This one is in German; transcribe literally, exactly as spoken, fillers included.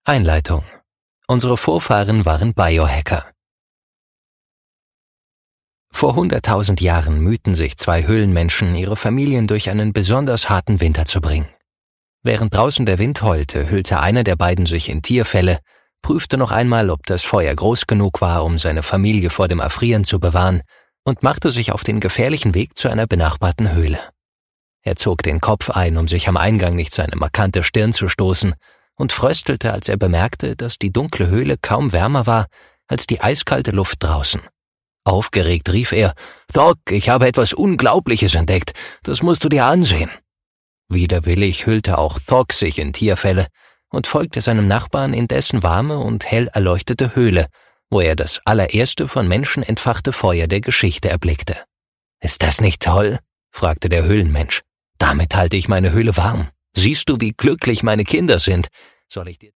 Einleitung. Unsere Vorfahren waren Biohacker. Vor hunderttausend Jahren mühten sich zwei Höhlenmenschen, ihre Familien durch einen besonders harten Winter zu bringen. Während draußen der Wind heulte, hüllte einer der beiden sich in Tierfelle, prüfte noch einmal, ob das Feuer groß genug war, um seine Familie vor dem Erfrieren zu bewahren, und machte sich auf den gefährlichen Weg zu einer benachbarten Höhle. Er zog den Kopf ein, um sich am Eingang nicht seine markante Stirn zu stoßen, und fröstelte, als er bemerkte, dass die dunkle Höhle kaum wärmer war als die eiskalte Luft draußen. Aufgeregt rief er: »Thok, ich habe etwas Unglaubliches entdeckt, das musst du dir ansehen.« Widerwillig hüllte auch Thok sich in Tierfelle und folgte seinem Nachbarn in dessen warme und hell erleuchtete Höhle, wo er das allererste von Menschen entfachte Feuer der Geschichte erblickte. »Ist das nicht toll?« fragte der Höhlenmensch. »Damit halte ich meine Höhle warm. Siehst du, wie glücklich meine Kinder sind? Soll ich dir